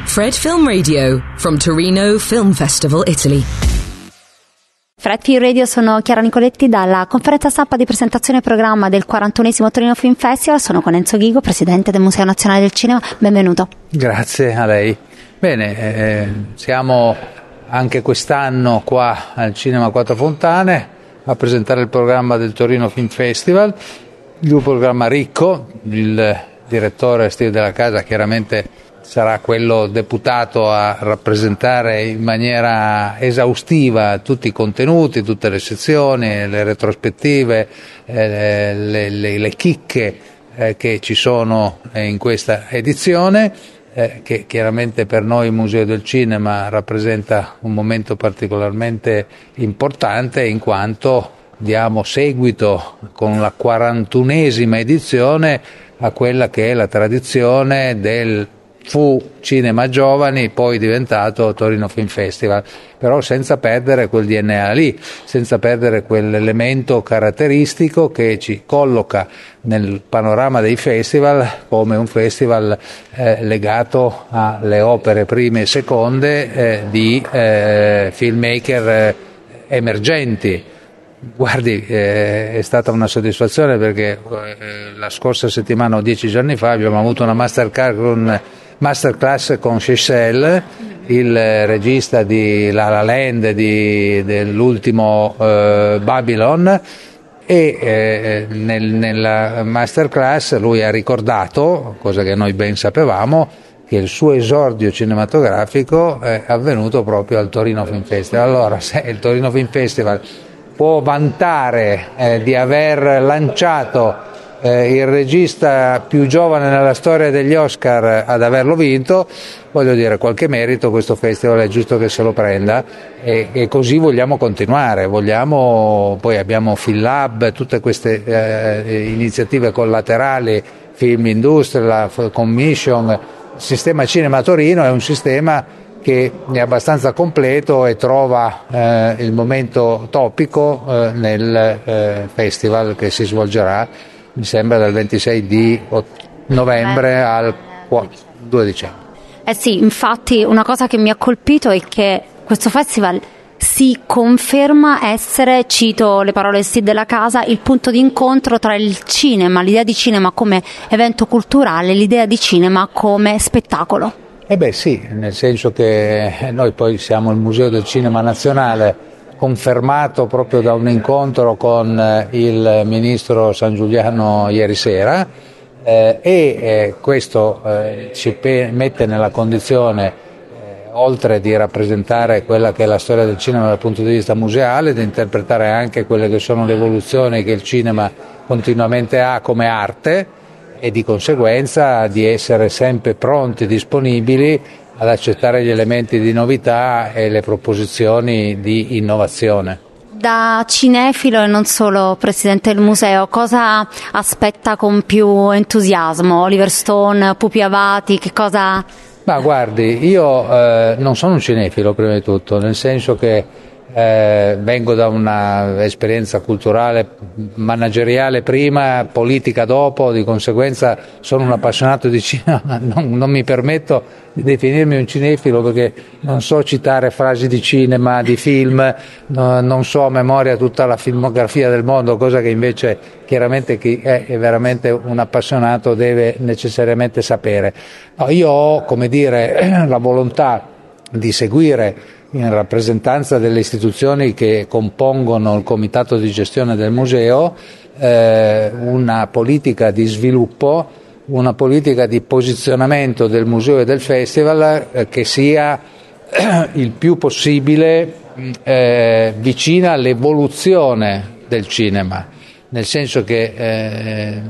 Fred Film Radio from Torino Film Festival, Italy. Fred Film Radio, sono Chiara Nicoletti dalla conferenza stampa di presentazione programma del 41esimo Torino Film Festival. Sono con Enzo Ghigo, presidente del Museo Nazionale del Cinema. Benvenuto. Grazie a lei. Bene, siamo anche quest'anno qua al Cinema Quattro Fontane a presentare il programma del Torino Film Festival, un programma ricco. Il direttore Steve Della Casa chiaramente sarà quello deputato a rappresentare in maniera esaustiva tutti i contenuti, tutte le sezioni, le retrospettive, le chicche che ci sono in questa edizione, che chiaramente per noi il Museo del Cinema rappresenta un momento particolarmente importante, in quanto diamo seguito con la 41esima edizione a quella che è la tradizione del fu Cinema Giovani, poi diventato Torino Film Festival, però senza perdere quel DNA lì, senza perdere quell'elemento caratteristico che ci colloca nel panorama dei festival come un festival legato alle opere prime e seconde di filmmaker emergenti. Guardi, è stata una soddisfazione perché la scorsa settimana o 10 giorni fa abbiamo avuto una masterclass con Chazelle, il regista di La La Land, dell'ultimo Babylon, e nella masterclass lui ha ricordato, cosa che noi ben sapevamo, che il suo esordio cinematografico è avvenuto proprio al Torino Film Festival. Allora, se il Torino Film Festival può vantare di aver lanciato il regista più giovane nella storia degli Oscar ad averlo vinto, voglio dire, qualche merito questo festival è giusto che se lo prenda, e così vogliamo continuare. Poi abbiamo Film Lab, tutte queste iniziative collaterali, Film Industria, la Commission. Il sistema Cinema Torino è un sistema che è abbastanza completo e trova il momento topico nel festival che si svolgerà, mi sembra, dal 26 di novembre al 2 dicembre. Sì, infatti una cosa che mi ha colpito è che questo festival si conferma essere, cito le parole di Steve Della Casa, il punto di incontro tra il cinema, l'idea di cinema come evento culturale, l'idea di cinema come spettacolo. Sì, nel senso che noi poi siamo il Museo del Cinema Nazionale, confermato proprio da un incontro con il ministro Sangiuliano ieri sera, e questo ci mette nella condizione, oltre di rappresentare quella che è la storia del cinema dal punto di vista museale, di interpretare anche quelle che sono le evoluzioni che il cinema continuamente ha come arte, e di conseguenza di essere sempre pronti, disponibili ad accettare gli elementi di novità e le proposizioni di innovazione. Da cinefilo e non solo presidente del museo, cosa aspetta con più entusiasmo? Oliver Stone, Pupi Avati, che cosa? Ma guardi, io non sono un cinefilo prima di tutto, nel senso che vengo da una esperienza culturale, manageriale prima, politica dopo, di conseguenza sono un appassionato di cinema. Non mi permetto di definirmi un cinefilo perché non so citare frasi di cinema, di film, non so a memoria tutta la filmografia del mondo, cosa che invece chiaramente chi è veramente un appassionato deve necessariamente sapere. No, io ho, la volontà di seguire, in rappresentanza delle istituzioni che compongono il comitato di gestione del museo, una politica di sviluppo, una politica di posizionamento del museo e del festival che sia il più possibile vicina all'evoluzione del cinema, nel senso che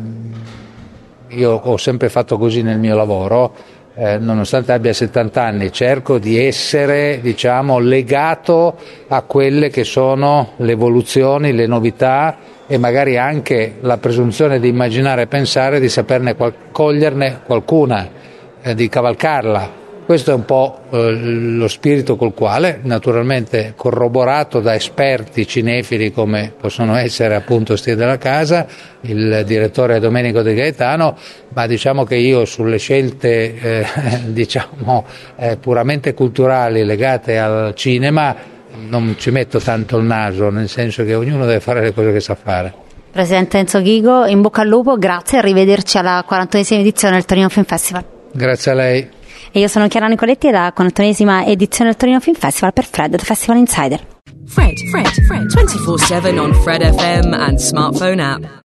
io ho sempre fatto così nel mio lavoro. Nonostante abbia 70 anni, cerco di essere, legato a quelle che sono le evoluzioni, le novità, e magari anche la presunzione di immaginare e pensare di saperne coglierne qualcuna, di cavalcarla. Questo è un po' lo spirito col quale, naturalmente corroborato da esperti cinefili come possono essere appunto Stia della Casa, il direttore Domenico De Gaetano, ma diciamo che io sulle scelte puramente culturali legate al cinema non ci metto tanto il naso, nel senso che ognuno deve fare le cose che sa fare. Presidente Enzo Ghigo, in bocca al lupo, grazie, arrivederci alla 41esima edizione del Torino Film Festival. Grazie a lei. E io sono Chiara Nicoletti e la 41esima edizione del Torino Film Festival per Fred, The Festival Insider. Fred, 24/7 on Fred FM and smartphone app.